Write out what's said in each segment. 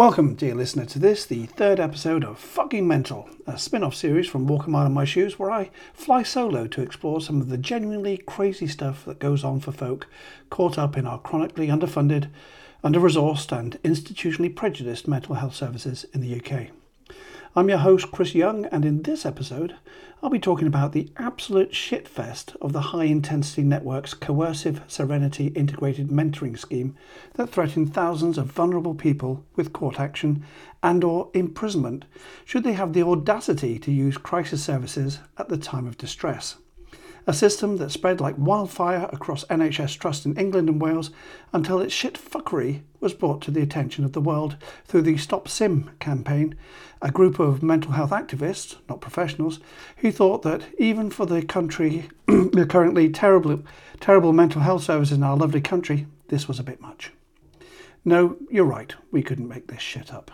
Welcome, dear listener, to the third episode of Fucking Mental, a spin-off series from Walk a Mile in My Shoes where I fly solo to explore some of the genuinely crazy stuff that goes on for folk caught up in our chronically underfunded, under-resourced and institutionally prejudiced mental health services in the UK. I'm your host, Chris Young, and in this episode, I'll be talking about the absolute shitfest of the High Intensity Network's coercive Serenity integrated mentoring scheme that threatened thousands of vulnerable people with court action and or imprisonment should they have the audacity to use crisis services at the time of distress. A system that spread like wildfire across NHS Trust in England and Wales until its shitfuckery was brought to the attention of the world through the Stop Sim campaign, a group of mental health activists, not professionals, who thought that even for the currently terrible mental health services in our lovely country, this was a bit much. No, you're right, we couldn't make this shit up.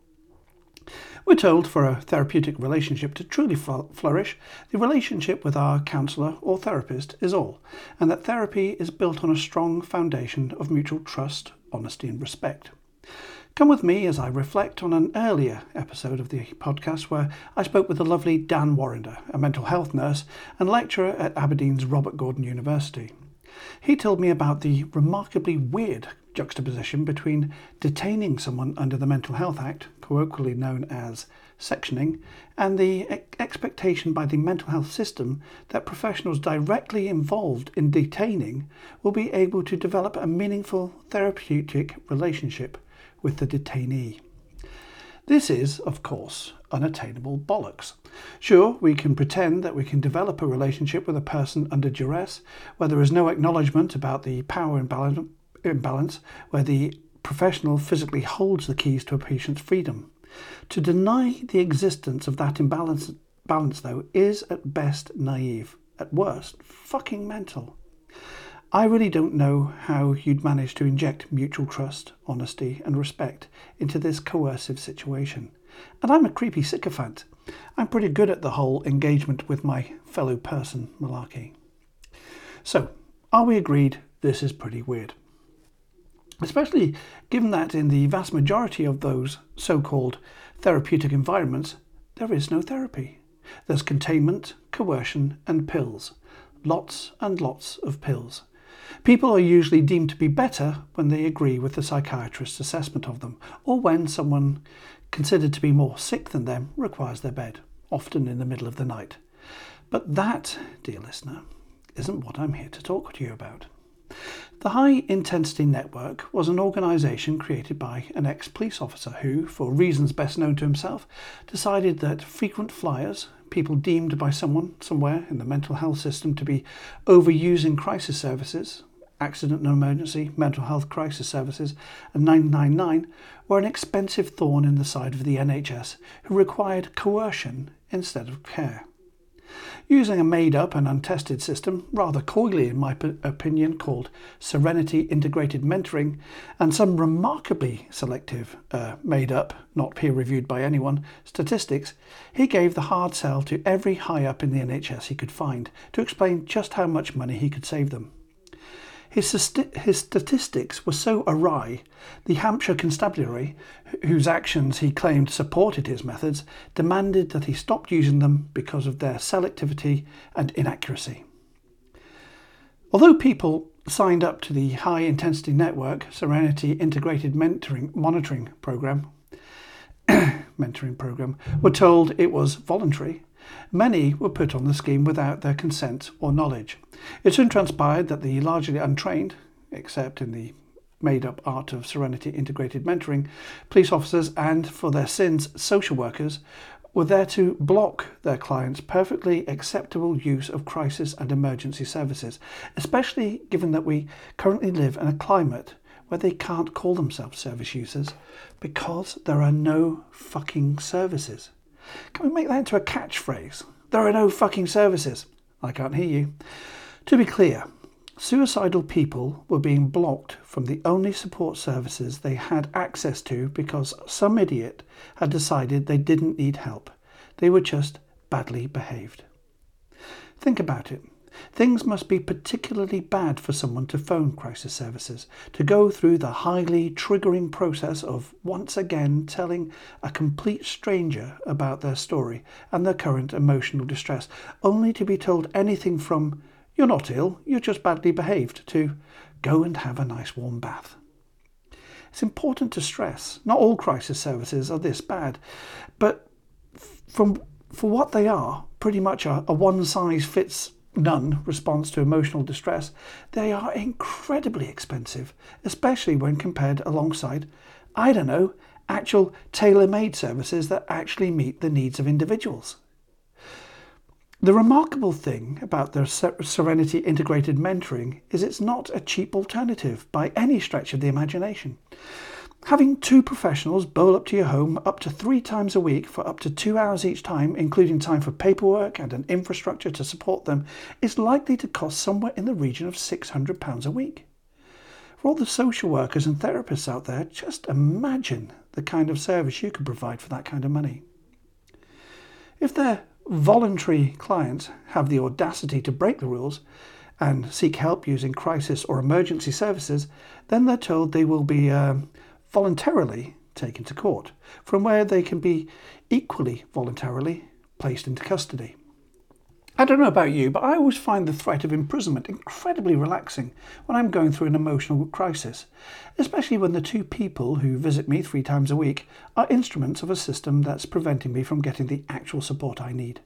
We're told for a therapeutic relationship to truly flourish, the relationship with our counsellor or therapist is all, and that therapy is built on a strong foundation of mutual trust, honesty and respect. Come with me as I reflect on an earlier episode of the podcast where I spoke with the lovely Dan Warrender, a mental health nurse and lecturer at Aberdeen's Robert Gordon University. He told me about the remarkably weird juxtaposition between detaining someone under the Mental Health Act, colloquially known as sectioning, and the expectation by the mental health system that professionals directly involved in detaining will be able to develop a meaningful therapeutic relationship with the detainee. This is, of course, unattainable bollocks. Sure, we can pretend that we can develop a relationship with a person under duress, where there is no acknowledgement about the power imbalance, where the professional physically holds the keys to a patient's freedom. To deny the existence of that imbalance, though, is at best naive, at worst fucking mental. I really don't know how you'd manage to inject mutual trust, honesty and respect into this coercive situation. And I'm a creepy sycophant. I'm pretty good at the whole engagement with my fellow person malarkey. So, are we agreed this is pretty weird? Especially given that in the vast majority of those so-called therapeutic environments, there is no therapy. There's containment, coercion and pills. Lots and lots of pills. People are usually deemed to be better when they agree with the psychiatrist's assessment of them, or when someone considered to be more sick than them requires their bed, often in the middle of the night. But that, dear listener, isn't what I'm here to talk to you about. The High Intensity Network was an organisation created by an ex-police officer who, for reasons best known to himself, decided that frequent flyers, people deemed by someone somewhere in the mental health system to be overusing crisis services, accident and emergency, mental health crisis services and 999, were an expensive thorn in the side of the NHS who required coercion instead of care. Using a made-up and untested system, rather coyly in my opinion, called Serenity Integrated Mentoring, and some remarkably selective, made-up, not peer-reviewed by anyone, statistics, he gave the hard sell to every high-up in the NHS he could find to explain just how much money he could save them. His statistics were so awry, the Hampshire Constabulary, whose actions he claimed supported his methods, demanded that he stopped using them because of their selectivity and inaccuracy. Although people signed up to the High Intensity Network Serenity Integrated Mentoring Program were told it was voluntary, many were put on the scheme without their consent or knowledge. It soon transpired that the largely untrained, except in the made-up art of Serenity Integrated Mentoring, police officers and, for their sins, social workers, were there to block their clients' perfectly acceptable use of crisis and emergency services, especially given that we currently live in a climate where they can't call themselves service users because there are no fucking services. Can we make that into a catchphrase? There are no fucking services. I can't hear you. To be clear, suicidal people were being blocked from the only support services they had access to because some idiot had decided they didn't need help. They were just badly behaved. Think about it. Things must be particularly bad for someone to phone crisis services, to go through the highly triggering process of once again telling a complete stranger about their story and their current emotional distress, only to be told anything from, "You're not ill, you're just badly behaved," to "Go and have a nice warm bath." It's important to stress, not all crisis services are this bad, but for what they are, pretty much a one-size-fits-none response to emotional distress, they are incredibly expensive, especially when compared alongside, I don't know, actual tailor-made services that actually meet the needs of individuals. The remarkable thing about their Serenity Integrated Mentoring is it's not a cheap alternative by any stretch of the imagination. Having 2 professionals bowl up to your home up to 3 times a week for up to 2 hours each time, including time for paperwork and an infrastructure to support them, is likely to cost somewhere in the region of £600 a week. For all the social workers and therapists out there, just imagine the kind of service you could provide for that kind of money. If their voluntary clients have the audacity to break the rules and seek help using crisis or emergency services, then they're told they will be voluntarily taken to court, from where they can be equally voluntarily placed into custody. I don't know about you, but I always find the threat of imprisonment incredibly relaxing when I'm going through an emotional crisis, especially when the 2 people who visit me 3 times a week are instruments of a system that's preventing me from getting the actual support I need.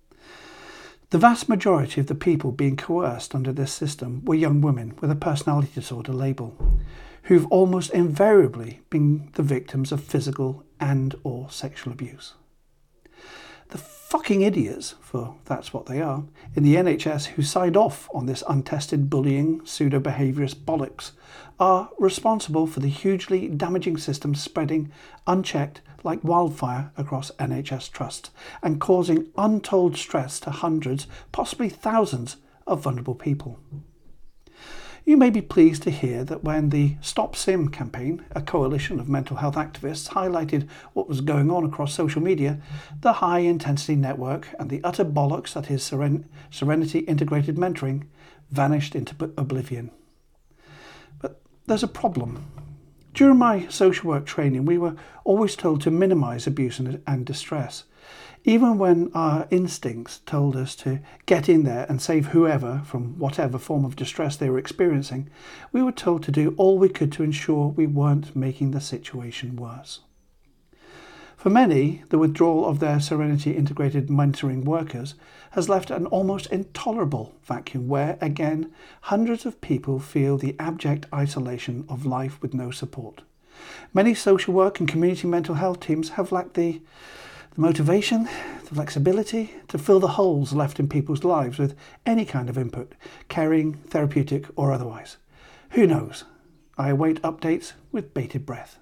The vast majority of the people being coerced under this system were young women with a personality disorder label, who've almost invariably been the victims of physical and or sexual abuse. The fucking idiots, for that's what they are, in the NHS who signed off on this untested bullying, pseudo-behaviourist bollocks are responsible for the hugely damaging system spreading unchecked like wildfire across NHS trusts and causing untold stress to hundreds, possibly thousands of vulnerable people. You may be pleased to hear that when the Stop SIM campaign, a coalition of mental health activists, highlighted what was going on across social media, the high-intensity network and the utter bollocks that is Serenity Integrated Mentoring vanished into oblivion. But there's a problem. During my social work training, we were always told to minimise abuse and distress. Even when our instincts told us to get in there and save whoever from whatever form of distress they were experiencing, we were told to do all we could to ensure we weren't making the situation worse. For many, the withdrawal of their Serenity Integrated Mentoring workers has left an almost intolerable vacuum where, again, hundreds of people feel the abject isolation of life with no support. Many social work and community mental health teams have lacked the motivation, the flexibility to fill the holes left in people's lives with any kind of input, caring, therapeutic or otherwise. Who knows? I await updates with bated breath.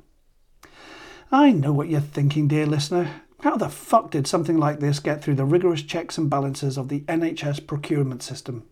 I know what you're thinking, dear listener. How the fuck did something like this get through the rigorous checks and balances of the NHS procurement system?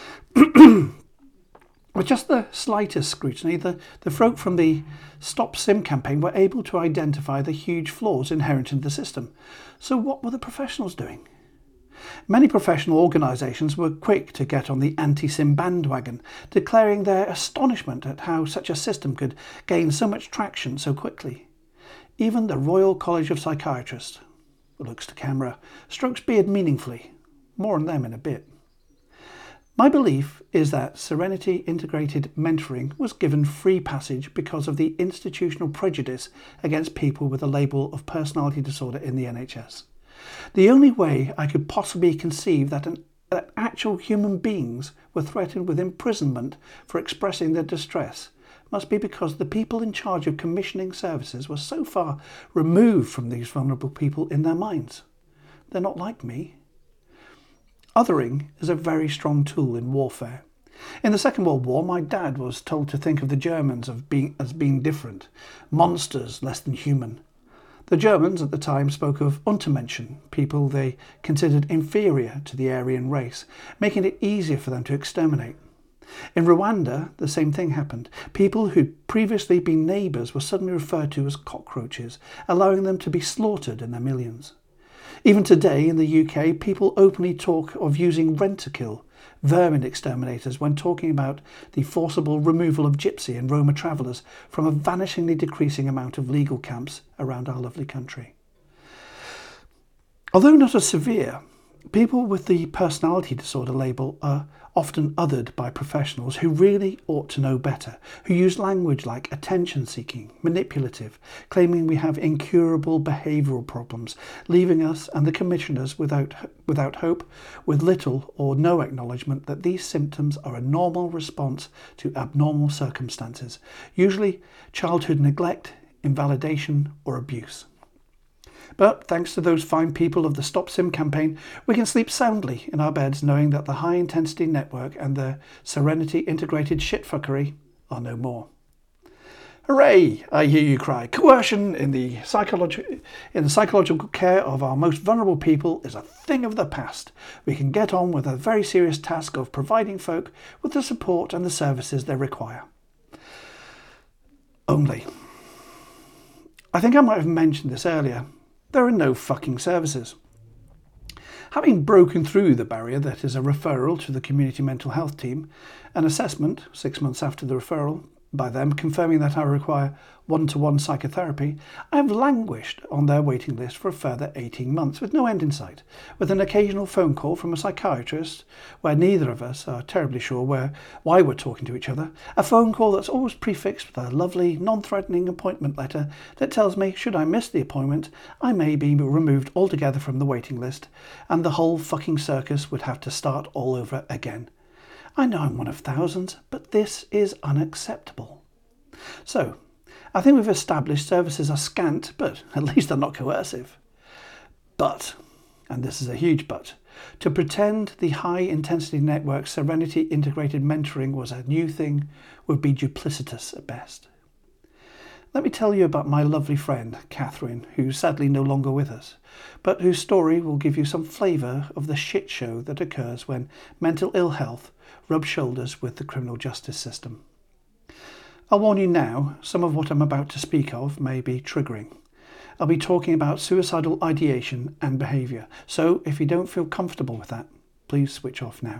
With just the slightest scrutiny, the folk from the Stop SIM campaign were able to identify the huge flaws inherent in the system. So what were the professionals doing? Many professional organisations were quick to get on the anti-SIM bandwagon, declaring their astonishment at how such a system could gain so much traction so quickly. Even the Royal College of Psychiatrists, looks to camera, strokes beard meaningfully. More on them in a bit. My belief is that Serenity Integrated Mentoring was given free passage because of the institutional prejudice against people with a label of personality disorder in the NHS. The only way I could possibly conceive that actual human beings were threatened with imprisonment for expressing their distress must be because the people in charge of commissioning services were so far removed from these vulnerable people in their minds. They're not like me. Othering is a very strong tool in warfare. In the Second World War, my dad was told to think of the Germans as being different, monsters less than human. The Germans at the time spoke of Untermenschen, people they considered inferior to the Aryan race, making it easier for them to exterminate. In Rwanda, the same thing happened. People who'd previously been neighbours were suddenly referred to as cockroaches, allowing them to be slaughtered in their millions. Even today in the UK, people openly talk of using Rentokil, vermin exterminators when talking about the forcible removal of Gypsy and Roma travellers from a vanishingly decreasing amount of legal camps around our lovely country. Although not as severe, people with the personality disorder label are often othered by professionals who really ought to know better, who use language like attention-seeking, manipulative, claiming we have incurable behavioural problems, leaving us and the commissioners without hope, with little or no acknowledgement that these symptoms are a normal response to abnormal circumstances, usually childhood neglect, invalidation or abuse. But thanks to those fine people of the Stop Sim campaign, we can sleep soundly in our beds knowing that the high-intensity network and the Serenity integrated shitfuckery are no more. Hooray! I hear you cry. Coercion in the psychological care of our most vulnerable people is a thing of the past. We can get on with a very serious task of providing folk with the support and the services they require. Only, I think I might have mentioned this earlier, there are no fucking services. Having broken through the barrier that is a referral to the community mental health team, an assessment 6 months after the referral by them confirming that I require one-to-one psychotherapy, I have languished on their waiting list for a further 18 months with no end in sight, with an occasional phone call from a psychiatrist where neither of us are terribly sure why we're talking to each other, a phone call that's always prefixed with a lovely, non-threatening appointment letter that tells me should I miss the appointment, I may be removed altogether from the waiting list, and the whole fucking circus would have to start all over again. I know I'm one of thousands, but this is unacceptable. So, I think we've established services are scant, but at least they're not coercive. But, and this is a huge but, to pretend the high-intensity network Serenity integrated mentoring was a new thing would be duplicitous at best. Let me tell you about my lovely friend, Catherine, who's sadly no longer with us, but whose story will give you some flavour of the shit show that occurs when mental ill health rubs shoulders with the criminal justice system. I'll warn you now, some of what I'm about to speak of may be triggering. I'll be talking about suicidal ideation and behaviour, so if you don't feel comfortable with that, please switch off now.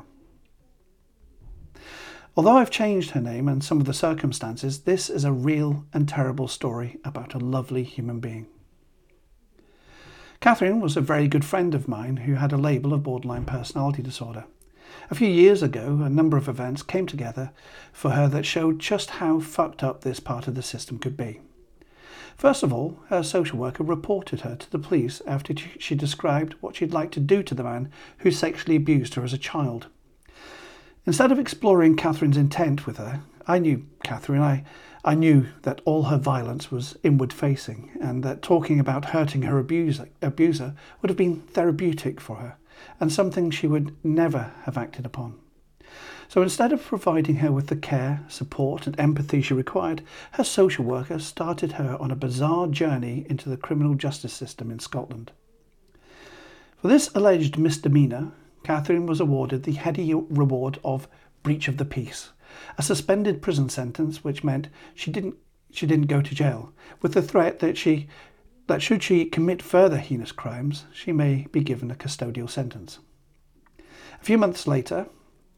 Although I've changed her name and some of the circumstances, this is a real and terrible story about a lovely human being. Catherine was a very good friend of mine who had a label of borderline personality disorder. A few years ago, a number of events came together for her that showed just how fucked up this part of the system could be. First of all, her social worker reported her to the police after she described what she'd like to do to the man who sexually abused her as a child. Instead of exploring Catherine's intent with her, I knew Catherine. I knew that all her violence was inward-facing and that talking about hurting her abuser would have been therapeutic for her and something she would never have acted upon. So instead of providing her with the care, support and empathy she required, her social worker started her on a bizarre journey into the criminal justice system in Scotland. For this alleged misdemeanour, Catherine was awarded the heady reward of breach of the peace, a suspended prison sentence which meant she didn't go to jail, with the threat that should she commit further heinous crimes, she may be given a custodial sentence. A few months later,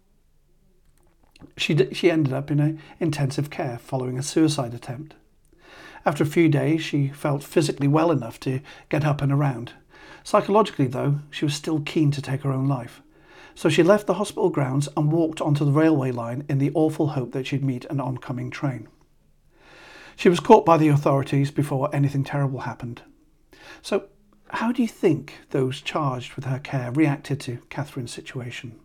she ended up in intensive care following a suicide attempt. After a few days, she felt physically well enough to get up and around. Psychologically, though, she was still keen to take her own life. So she left the hospital grounds and walked onto the railway line in the awful hope that she'd meet an oncoming train. She was caught by the authorities before anything terrible happened. So, how do you think those charged with her care reacted to Catherine's situation?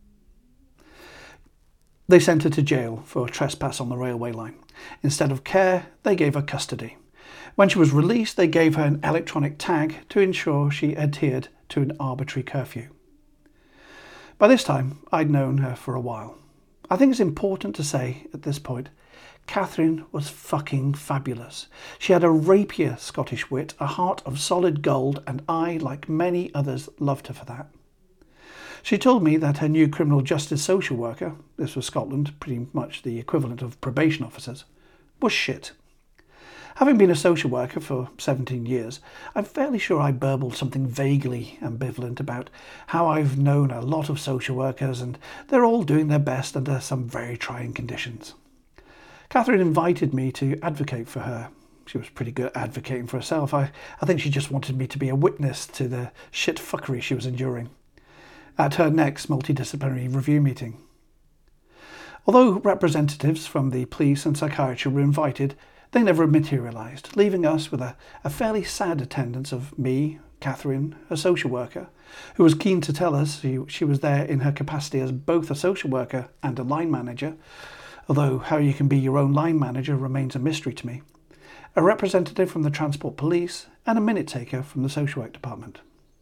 They sent her to jail for trespass on the railway line. Instead of care, they gave her custody. When she was released, they gave her an electronic tag to ensure she adhered to an arbitrary curfew. By this time, I'd known her for a while. I think it's important to say at this point, Catherine was fucking fabulous. She had a rapier Scottish wit, a heart of solid gold, and I, like many others, loved her for that. She told me that her new criminal justice social worker, this was Scotland, pretty much the equivalent of probation officers, was shit. Having been a social worker for 17 years, I'm fairly sure I burbled something vaguely ambivalent about how I've known a lot of social workers and they're all doing their best under some very trying conditions. Catherine invited me to advocate for her. She was pretty good at advocating for herself. I think she just wanted me to be a witness to the shit fuckery she was enduring at her next multidisciplinary review meeting. Although representatives from the police and psychiatry were invited, they never materialised, leaving us with a fairly sad attendance of me, Catherine, a social worker, who was keen to tell us she was there in her capacity as both a social worker and a line manager, although how you can be your own line manager remains a mystery to me, a representative from the Transport Police, and a minute taker from the Social Work Department.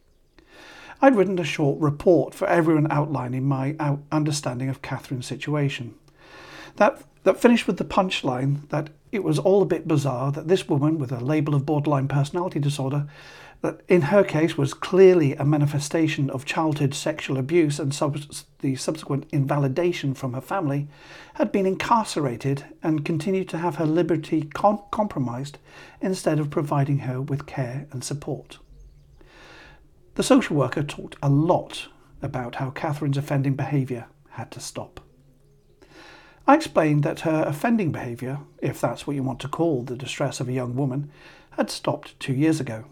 I'd written a short report for everyone outlining my understanding of Catherine's situation. That finished with the punchline that it was all a bit bizarre that this woman with a label of borderline personality disorder, that in her case was clearly a manifestation of childhood sexual abuse and the subsequent invalidation from her family, had been incarcerated and continued to have her liberty compromised instead of providing her with care and support. The social worker talked a lot about how Catherine's offending behaviour had to stop. I explained that her offending behaviour, if that's what you want to call the distress of a young woman, had stopped 2 years ago.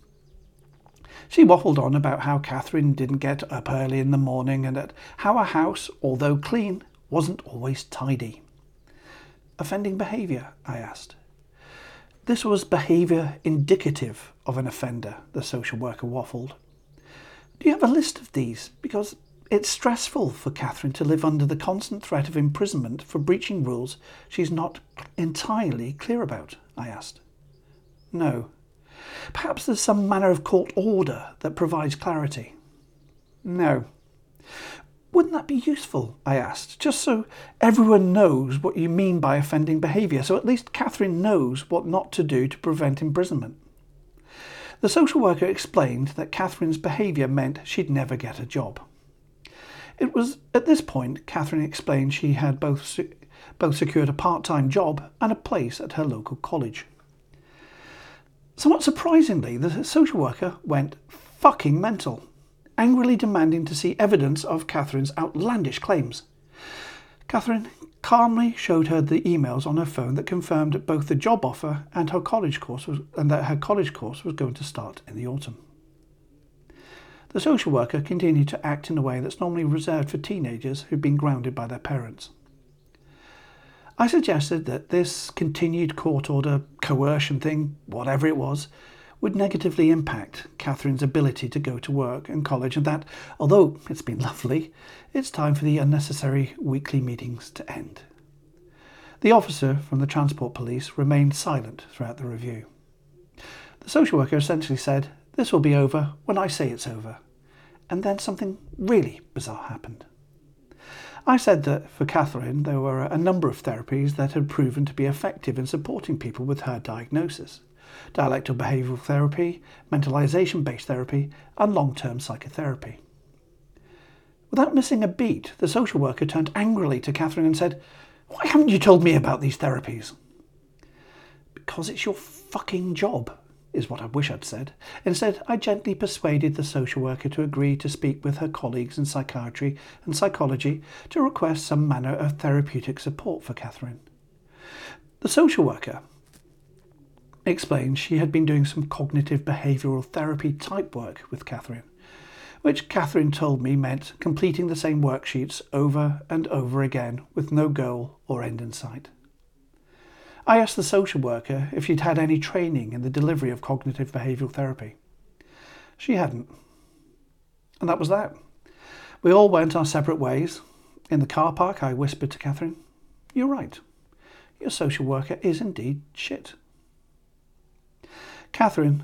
She waffled on about how Catherine didn't get up early in the morning and that how her house, although clean, wasn't always tidy. Offending behaviour, I asked. This was behaviour indicative of an offender, the social worker waffled. Do you have a list of these? Because it's stressful for Catherine to live under the constant threat of imprisonment for breaching rules she's not entirely clear about, I asked. No. Perhaps there's some manner of court order that provides clarity. No. Wouldn't that be useful, I asked, just so everyone knows what you mean by offending behaviour, so at least Catherine knows what not to do to prevent imprisonment. The social worker explained that Catherine's behaviour meant she'd never get a job. It was at this point Catherine explained she had both secured a part-time job and a place at her local college. Somewhat surprisingly, the social worker went fucking mental, angrily demanding to see evidence of Catherine's outlandish claims. Catherine calmly showed her the emails on her phone that confirmed that both the job offer and her college course was going to start in the autumn. The social worker continued to act in a way that's normally reserved for teenagers who've been grounded by their parents. I suggested that this continued court order coercion thing, whatever it was, would negatively impact Catherine's ability to go to work and college, and that, although it's been lovely, it's time for the unnecessary weekly meetings to end. The officer from the Transport Police remained silent throughout the review. The social worker essentially said, "This will be over when I say it's over." And then something really bizarre happened. I said that for Catherine there were a number of therapies that had proven to be effective in supporting people with her diagnosis: dialectal behavioural therapy, mentalisation-based therapy, and long-term psychotherapy. Without missing a beat, the social worker turned angrily to Catherine and said, "Why haven't you told me about these therapies?" "Because it's your fucking job," is what I wish I'd said. Instead, I gently persuaded the social worker to agree to speak with her colleagues in psychiatry and psychology to request some manner of therapeutic support for Catherine. The social worker explained she had been doing some cognitive behavioural therapy type work with Catherine, which Catherine told me meant completing the same worksheets over and over again with no goal or end in sight. I asked the social worker if she'd had any training in the delivery of cognitive behavioural therapy. She hadn't. And that was that. We all went our separate ways. In the car park, I whispered to Catherine, "You're right. Your social worker is indeed shit." Catherine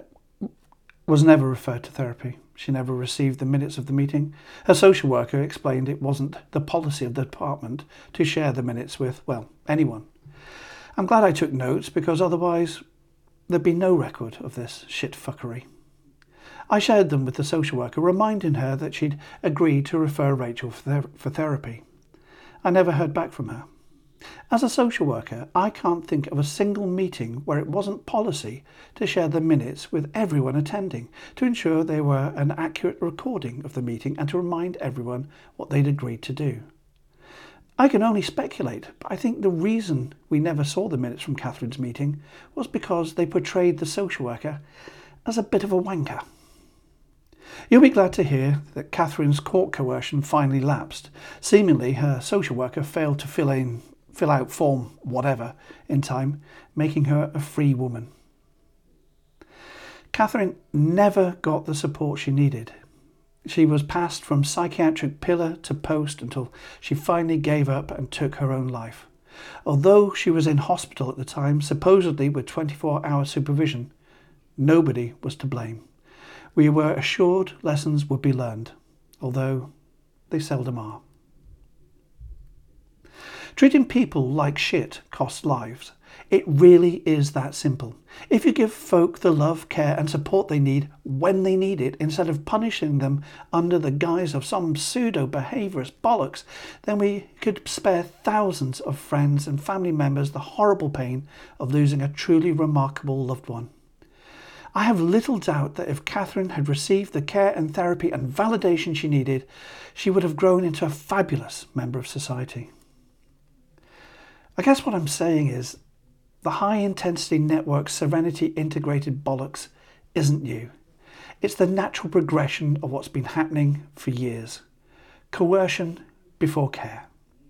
was never referred to therapy. She never received the minutes of the meeting. Her social worker explained it wasn't the policy of the department to share the minutes with, well, anyone. I'm glad I took notes, because otherwise there'd be no record of this shit fuckery. I shared them with the social worker, reminding her that she'd agreed to refer Rachel for therapy. I never heard back from her. As a social worker, I can't think of a single meeting where it wasn't policy to share the minutes with everyone attending to ensure they were an accurate recording of the meeting and to remind everyone what they'd agreed to do. I can only speculate, but I think the reason we never saw the minutes from Catherine's meeting was because they portrayed the social worker as a bit of a wanker. You'll be glad to hear that Catherine's court coercion finally lapsed. Seemingly, her social worker failed to fill out form whatever in time, making her a free woman. Catherine never got the support she needed. She was passed from psychiatric pillar to post until she finally gave up and took her own life. Although she was in hospital at the time, supposedly with 24-hour supervision, nobody was to blame. We were assured lessons would be learned, although they seldom are. Treating people like shit costs lives. It really is that simple. If you give folk the love, care and support they need when they need it, instead of punishing them under the guise of some pseudo-behaviourist bollocks, then we could spare thousands of friends and family members the horrible pain of losing a truly remarkable loved one. I have little doubt that if Catherine had received the care and therapy and validation she needed, she would have grown into a fabulous member of society. I guess what I'm saying is, the high-intensity network Serenity integrated bollocks isn't new. It's the natural progression of what's been happening for years. Coercion before care.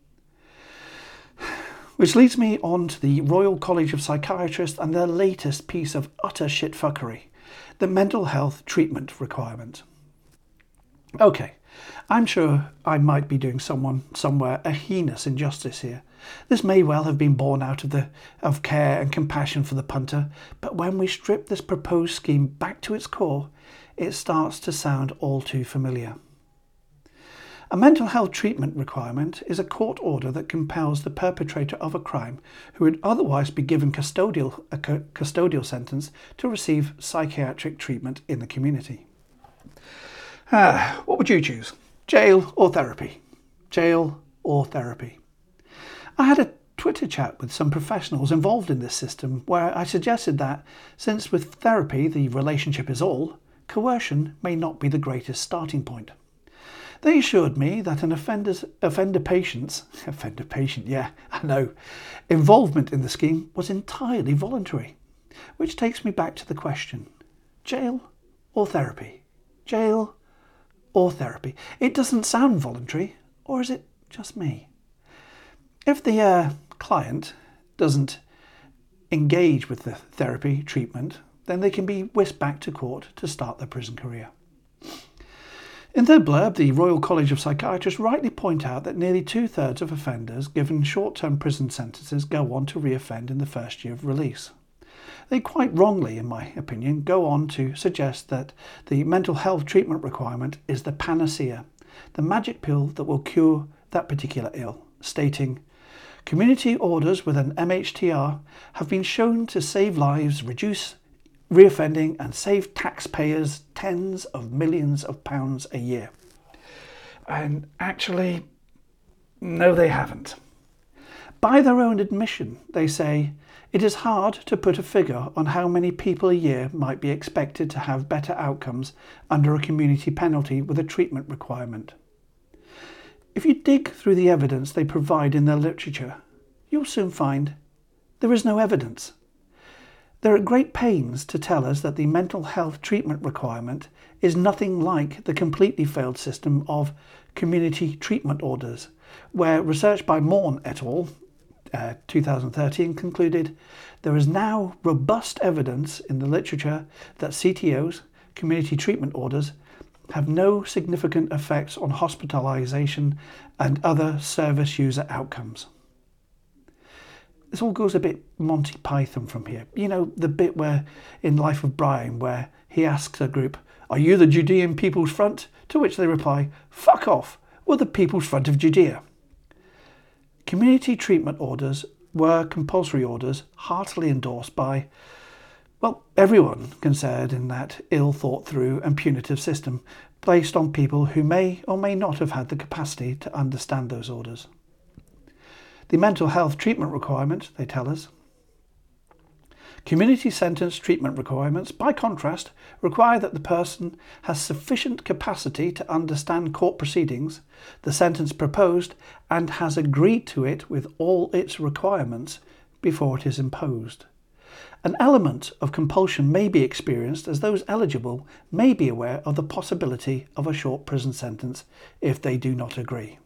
Which leads me on to the Royal College of Psychiatrists and their latest piece of utter shitfuckery, the mental health treatment requirement. Okay, I'm sure I might be doing someone somewhere a heinous injustice here. This may well have been born out of care and compassion for the punter, but when we strip this proposed scheme back to its core, it starts to sound all too familiar. A mental health treatment requirement is a court order that compels the perpetrator of a crime who would otherwise be given a custodial sentence to receive psychiatric treatment in the community. What would you choose? Jail or therapy? Jail or therapy? I had a Twitter chat with some professionals involved in this system where I suggested that, since with therapy the relationship is all, coercion may not be the greatest starting point. They assured me that an offender patient's involvement in the scheme was entirely voluntary, which takes me back to the question, jail or therapy? Jail or therapy? It doesn't sound voluntary, or is it just me? If the client doesn't engage with the therapy treatment, then they can be whisked back to court to start their prison career. In their blurb, the Royal College of Psychiatrists rightly point out that nearly 2/3 of offenders given short-term prison sentences go on to reoffend in the first year of release. They quite wrongly, in my opinion, go on to suggest that the mental health treatment requirement is the panacea, the magic pill that will cure that particular ill, stating, community orders with an MHTR have been shown to save lives, reduce reoffending and save taxpayers tens of millions of pounds a year. And actually, no, they haven't. By their own admission, they say, it is hard to put a figure on how many people a year might be expected to have better outcomes under a community penalty with a treatment requirement. If you dig through the evidence they provide in their literature, you'll soon find there is no evidence. They're at great pains to tell us that the mental health treatment requirement is nothing like the completely failed system of community treatment orders, where research by Morn et al. 2013 concluded there is now robust evidence in the literature that CTOs, community treatment orders, have no significant effects on hospitalisation and other service user outcomes. This all goes a bit Monty Python from here. You know, the bit where in Life of Brian where he asks a group, are you the Judean People's Front? To which they reply, fuck off, we're the People's Front of Judea. Community treatment orders were compulsory orders heartily endorsed by, well, everyone concerned in that ill thought through and punitive system placed on people who may or may not have had the capacity to understand those orders. The mental health treatment requirement, they tell us. Community sentence treatment requirements, by contrast, require that the person has sufficient capacity to understand court proceedings, the sentence proposed, and has agreed to it with all its requirements before it is imposed. An element of compulsion may be experienced as those eligible may be aware of the possibility of a short prison sentence if they do not agree.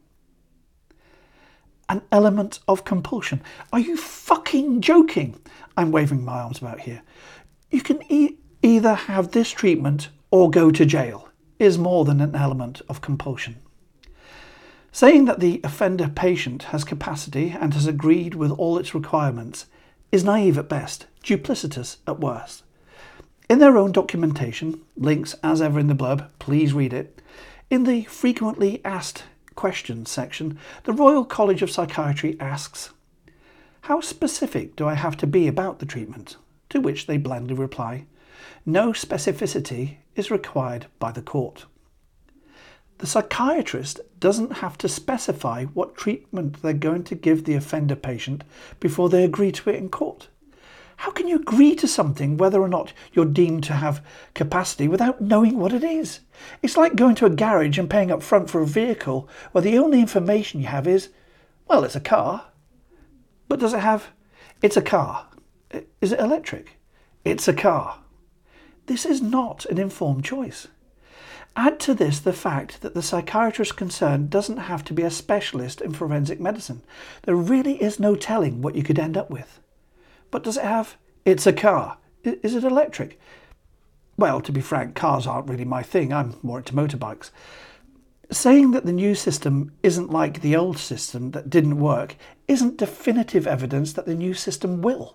An element of compulsion. Are you fucking joking? I'm waving my arms about here. You can either have this treatment or go to jail is more than an element of compulsion. Saying that the offender patient has capacity and has agreed with all its requirements is naive at best, duplicitous at worst. In their own documentation, links as ever in the blurb, please read it, in the frequently asked questions section, the Royal College of Psychiatry asks, "How specific do I have to be about the treatment?" To which they blandly reply, "No specificity is required by the court." The psychiatrist doesn't have to specify what treatment they're going to give the offender patient before they agree to it in court. How can you agree to something whether or not you're deemed to have capacity without knowing what it is? It's like going to a garage and paying up front for a vehicle where the only information you have is, well, it's a car. But does it have, it's a car? Is it electric? It's a car. This is not an informed choice. Add to this the fact that the psychiatrist concerned doesn't have to be a specialist in forensic medicine. There really is no telling what you could end up with. But does it have, it's a car? Is it electric? Well, to be frank, cars aren't really my thing. I'm more into motorbikes. Saying that the new system isn't like the old system that didn't work isn't definitive evidence that the new system will.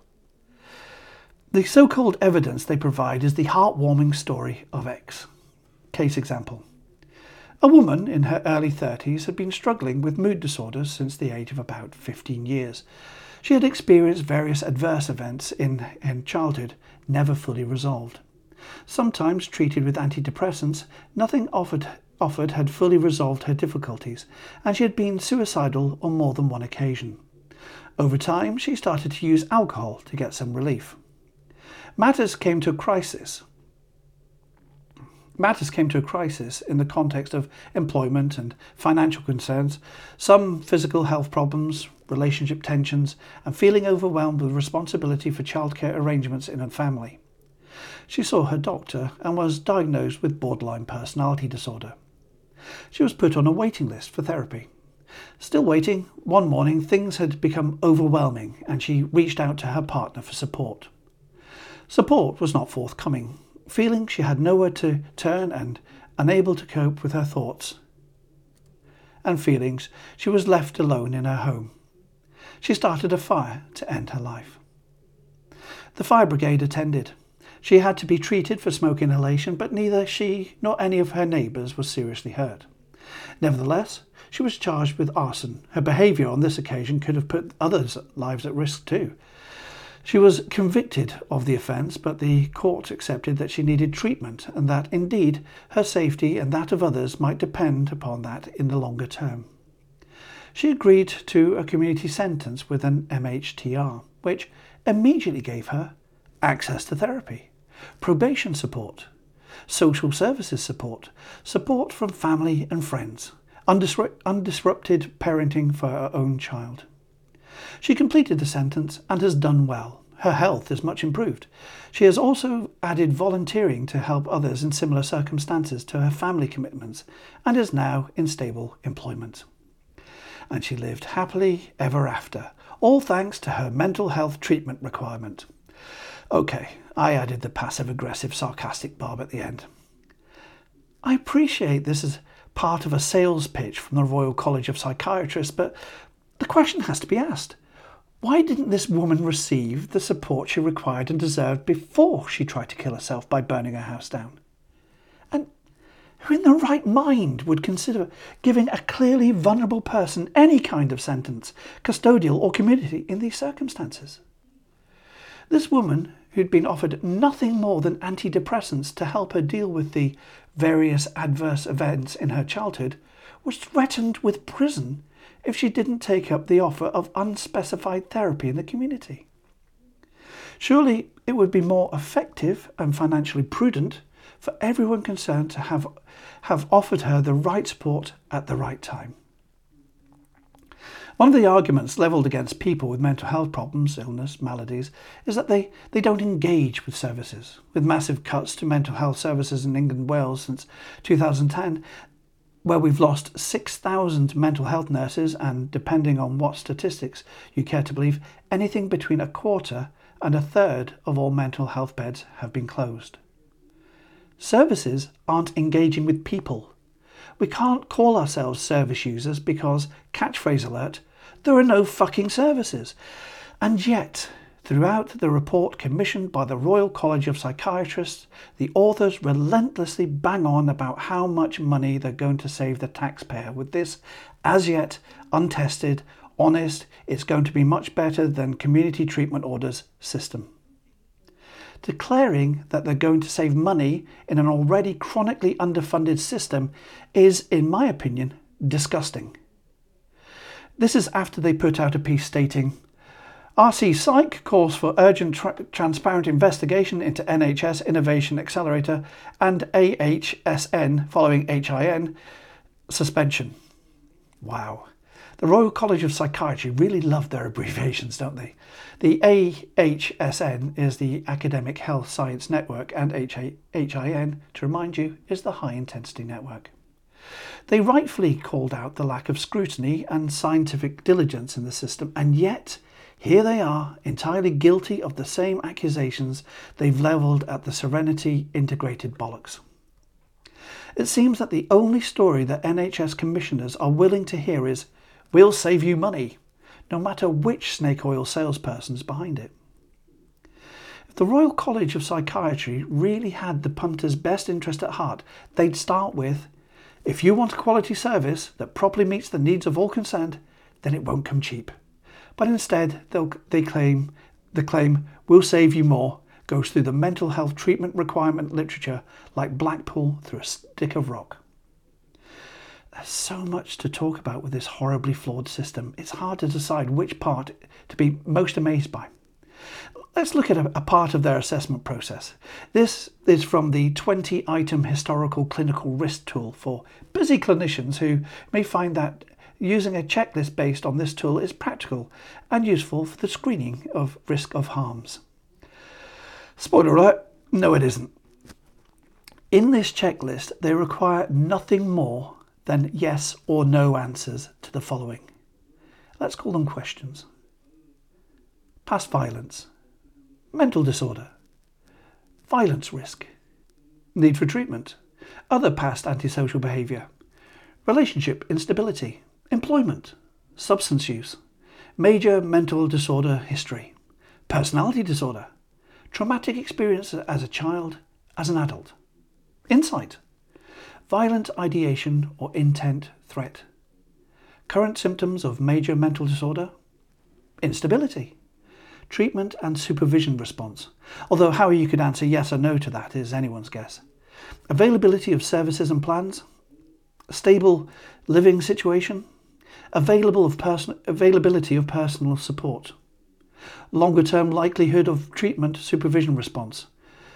The so-called evidence they provide is the heartwarming story of X. Case example. A woman in her early 30s had been struggling with mood disorders since the age of about 15 years. She had experienced various adverse events in childhood, never fully resolved. Sometimes treated with antidepressants, nothing offered had fully resolved her difficulties, and she had been suicidal on more than one occasion. Over time, she started to use alcohol to get some relief. Matters came to a crisis in the context of employment and financial concerns, some physical health problems, relationship tensions, and feeling overwhelmed with responsibility for childcare arrangements in her family. She saw her doctor and was diagnosed with borderline personality disorder. She was put on a waiting list for therapy. Still waiting, one morning things had become overwhelming and she reached out to her partner for support. Support was not forthcoming. Feeling she had nowhere to turn and unable to cope with her thoughts and feelings, she was left alone in her home. She started a fire to end her life. The fire brigade attended. She had to be treated for smoke inhalation, but neither she nor any of her neighbours was seriously hurt. Nevertheless, she was charged with arson. Her behaviour on this occasion could have put others' lives at risk too. She was convicted of the offence, but the court accepted that she needed treatment and that, indeed, her safety and that of others might depend upon that in the longer term. She agreed to a community sentence with an MHTR, which immediately gave her access to therapy, probation support, social services support, support from family and friends, undisrupted parenting for her own child. She completed the sentence and has done well. Her health is much improved. She has also added volunteering to help others in similar circumstances to her family commitments and is now in stable employment. And she lived happily ever after, all thanks to her mental health treatment requirement. Okay, I added the passive-aggressive sarcastic barb at the end. I appreciate this is part of a sales pitch from the Royal College of Psychiatrists, but the question has to be asked. Why didn't this woman receive the support she required and deserved before she tried to kill herself by burning her house down? And who in the right mind would consider giving a clearly vulnerable person any kind of sentence, custodial or community, in these circumstances? This woman, who'd been offered nothing more than antidepressants to help her deal with the various adverse events in her childhood, was threatened with prison if she didn't take up the offer of unspecified therapy in the community? Surely it would be more effective and financially prudent for everyone concerned to have offered her the right support at the right time. One of the arguments levelled against people with mental health problems, illness, maladies, is that they don't engage with services. With massive cuts to mental health services in England and Wales since 2010, where we've lost 6,000 mental health nurses and, depending on what statistics you care to believe, anything between a quarter and a third of all mental health beds have been closed. Services aren't engaging with people. We can't call ourselves service users because, catchphrase alert, there are no fucking services. And yet, throughout the report commissioned by the Royal College of Psychiatrists, the authors relentlessly bang on about how much money they're going to save the taxpayer with this, as yet untested, honest, it's going to be much better than community treatment orders system. Declaring that they're going to save money in an already chronically underfunded system is, in my opinion, disgusting. This is after they put out a piece stating, RC Psych calls for urgent transparent investigation into NHS Innovation Accelerator and AHSN following HIN suspension. Wow. The Royal College of Psychiatry really love their abbreviations, don't they? The AHSN is the Academic Health Science Network, and HIN, to remind you, is the High Intensity Network. They rightfully called out the lack of scrutiny and scientific diligence in the system, and yet here they are, entirely guilty of the same accusations they've levelled at the Serenity integrated bollocks. It seems that the only story that NHS commissioners are willing to hear is, "We'll save you money," no matter which snake oil salesperson's behind it. If the Royal College of Psychiatry really had the punter's best interest at heart, they'd start with, if you want a quality service that properly meets the needs of all concerned, then it won't come cheap. But instead, the claim, "We'll save you more," goes through the mental health treatment requirement literature like Blackpool through a stick of rock. There's so much to talk about with this horribly flawed system. It's hard to decide which part to be most amazed by. Let's look at a part of their assessment process. This is from the 20-item historical clinical risk tool for busy clinicians who may find that using a checklist based on this tool is practical and useful for the screening of risk of harms. Spoiler alert, no it isn't. In this checklist, they require nothing more than yes or no answers to the following. Let's call them questions. Past violence, mental disorder, violence risk, need for treatment, other past antisocial behaviour, relationship instability, employment, substance use, major mental disorder history, personality disorder, traumatic experience as a child, as an adult, insight, violent ideation or intent threat, current symptoms of major mental disorder, instability, treatment and supervision response, although how you could answer yes or no to that is anyone's guess, availability of services and plans, stable living situation, availability of personal support, longer term likelihood of treatment supervision response,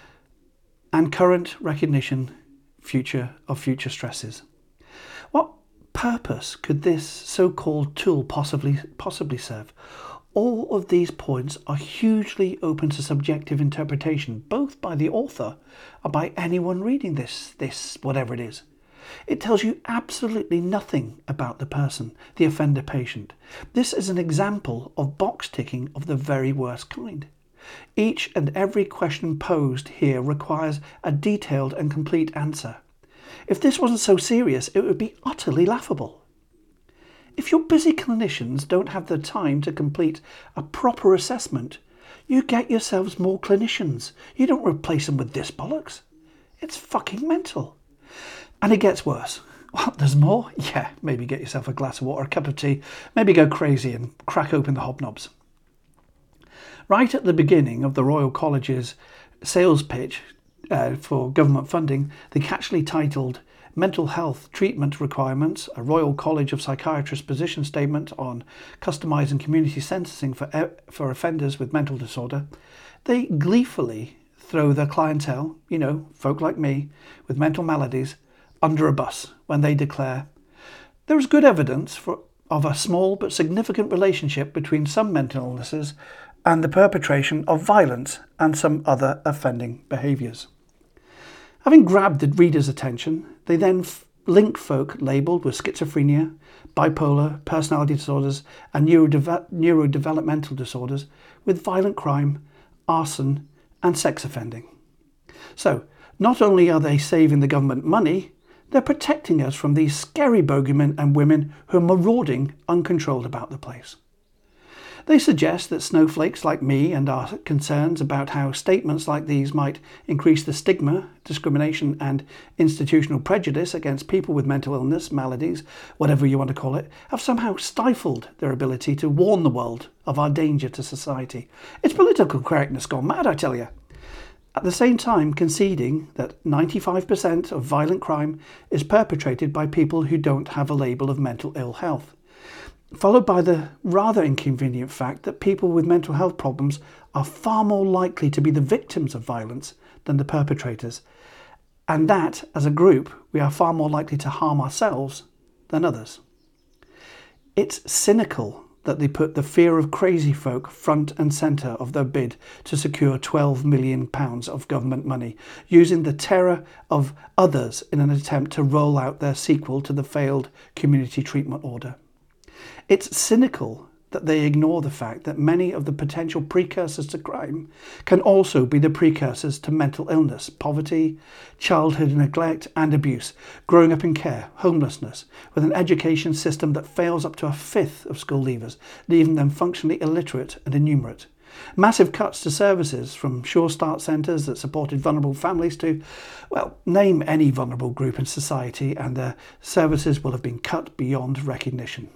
and current recognition of future stresses. What purpose could this so-called tool possibly serve? All of these points are hugely open to subjective interpretation, both by the author and by anyone reading this whatever it is. It tells you absolutely nothing about the person, the offender patient. This is an example of box ticking of the very worst kind. Each and every question posed here requires a detailed and complete answer. If this wasn't so serious, it would be utterly laughable. If your busy clinicians don't have the time to complete a proper assessment, you get yourselves more clinicians. You don't replace them with this bollocks. It's fucking mental. And it gets worse. What, there's more? Yeah, maybe get yourself a glass of water, a cup of tea, maybe go crazy and crack open the hobnobs. Right at the beginning of the Royal College's sales pitch for government funding, they catchily titled mental health treatment requirements, a Royal College of Psychiatrists position statement on customising community sentencing for offenders with mental disorder, they gleefully throw their clientele, folk like me with mental maladies, under a bus when they declare there is good evidence of a small but significant relationship between some mental illnesses and the perpetration of violence and some other offending behaviours. Having grabbed the reader's attention, they then link folk labelled with schizophrenia, bipolar, personality disorders and neurodevelopmental disorders with violent crime, arson and sex offending. So, not only are they saving the government money, they're protecting us from these scary bogeymen and women who are marauding uncontrolled about the place. They suggest that snowflakes like me and our concerns about how statements like these might increase the stigma, discrimination and institutional prejudice against people with mental illness, maladies, whatever you want to call it, have somehow stifled their ability to warn the world of our danger to society. It's political correctness gone mad, I tell you. At the same time conceding that 95% of violent crime is perpetrated by people who don't have a label of mental ill health, followed by the rather inconvenient fact that people with mental health problems are far more likely to be the victims of violence than the perpetrators, and that, as a group, we are far more likely to harm ourselves than others. It's cynical that they put the fear of crazy folk front and centre of their bid to secure £12 million of government money, using the terror of others in an attempt to roll out their sequel to the failed community treatment order. It's cynical that they ignore the fact that many of the potential precursors to crime can also be the precursors to mental illness, poverty, childhood neglect and abuse, growing up in care, homelessness, with an education system that fails up to a fifth of school leavers, leaving them functionally illiterate and innumerate. Massive cuts to services, from Sure Start centres that supported vulnerable families to, name any vulnerable group in society and their services will have been cut beyond recognition.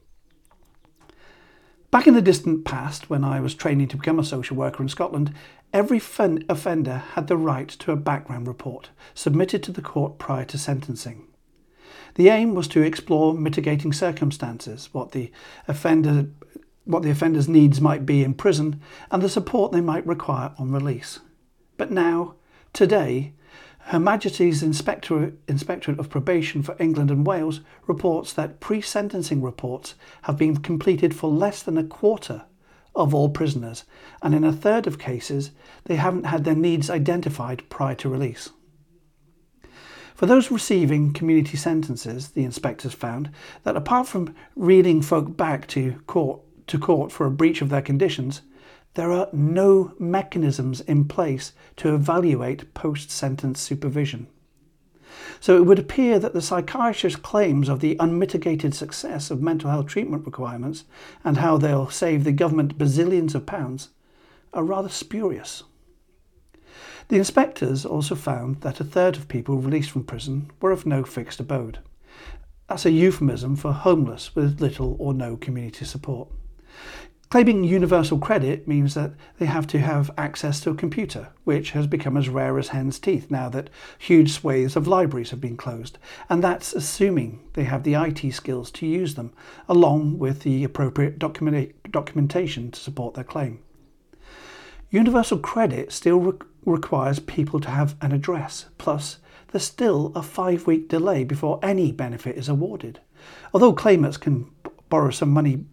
Back in the distant past, when I was training to become a social worker in Scotland, every offender had the right to a background report submitted to the court prior to sentencing. The aim was to explore mitigating circumstances, what the offender's needs might be in prison, and the support they might require on release. But now, today, Her Majesty's Inspectorate of Probation for England and Wales reports that pre-sentencing reports have been completed for less than a quarter of all prisoners, and in a third of cases they haven't had their needs identified prior to release. For those receiving community sentences, the inspectors found that apart from reeling folk back to court for a breach of their conditions, there are no mechanisms in place to evaluate post-sentence supervision. So it would appear that the psychiatrist's claims of the unmitigated success of mental health treatment requirements and how they'll save the government bazillions of pounds are rather spurious. The inspectors also found that a third of people released from prison were of no fixed abode. That's a euphemism for homeless with little or no community support. Claiming universal credit means that they have to have access to a computer, which has become as rare as hen's teeth now that huge swathes of libraries have been closed, and that's assuming they have the IT skills to use them, along with the appropriate documentation to support their claim. Universal credit still requires people to have an address, plus there's still a 5-week delay before any benefit is awarded. Although claimants can borrow some money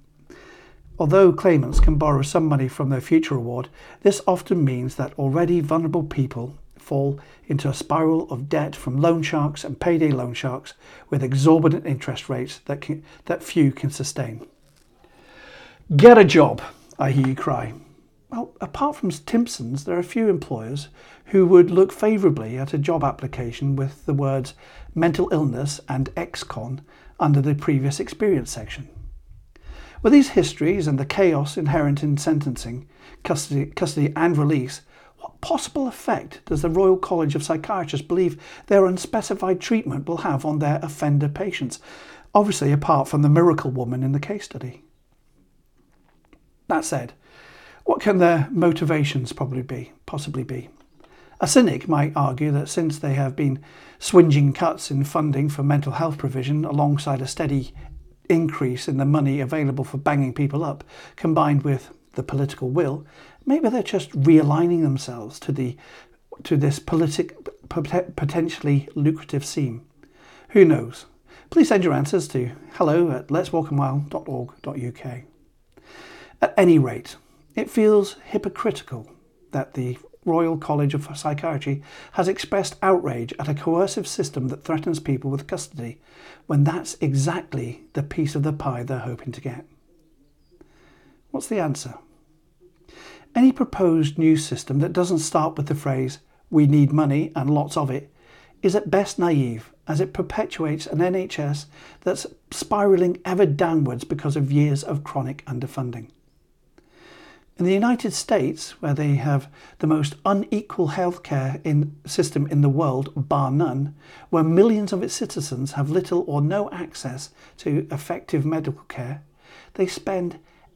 from their future award, this often means that already vulnerable people fall into a spiral of debt from loan sharks and payday loan sharks with exorbitant interest rates that few can sustain. Get a job, I hear you cry. Well, apart from Timpsons, there are few employers who would look favourably at a job application with the words mental illness and ex-con under the previous experience section. With these histories and the chaos inherent in sentencing, custody and release, what possible effect does the Royal College of Psychiatrists believe their unspecified treatment will have on their offender patients, obviously apart from the miracle woman in the case study? That said, what can their motivations possibly be? A cynic might argue that since they have been swinging cuts in funding for mental health provision alongside a steady increase in the money available for banging people up, combined with the political will, maybe they're just realigning themselves to this potentially lucrative scene. Who knows? Please send your answers to hello@letswalkamile.org.uk. At any rate, it feels hypocritical that the Royal College of Psychiatry has expressed outrage at a coercive system that threatens people with custody, when that's exactly the piece of the pie they're hoping to get. What's the answer? Any proposed new system that doesn't start with the phrase, "we need money and lots of it," is at best naive, as it perpetuates an NHS that's spiralling ever downwards because of years of chronic underfunding. In the United States, where they have the most unequal healthcare system in the world, bar none, where millions of its citizens have little or no access to effective medical care, they spend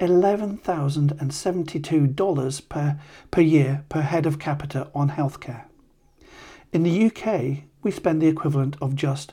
$11,072 per year per head of capita on healthcare. In the UK, we spend the equivalent of just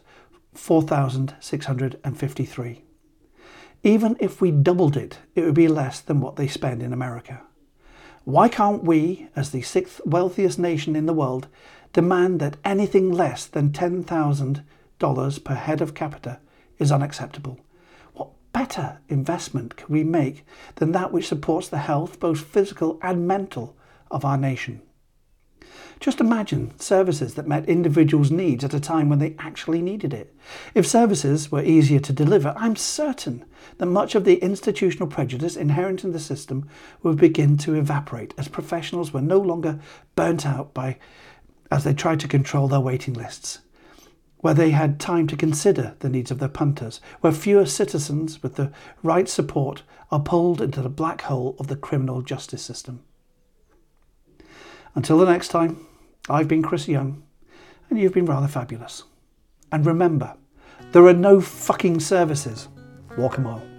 $4,653. Even if we doubled it, it would be less than what they spend in America. Why can't we, as the 6th wealthiest nation in the world, demand that anything less than $10,000 per head of capita is unacceptable? What better investment can we make than that which supports the health, both physical and mental, of our nation? Just imagine services that met individuals' needs at a time when they actually needed it. If services were easier to deliver, I'm certain that much of the institutional prejudice inherent in the system would begin to evaporate as professionals were no longer burnt out as they tried to control their waiting lists, where they had time to consider the needs of their punters, where fewer citizens with the right support are pulled into the black hole of the criminal justice system. Until the next time, I've been Chris Young, and you've been rather fabulous. And remember, there are no fucking services. Walk a mile.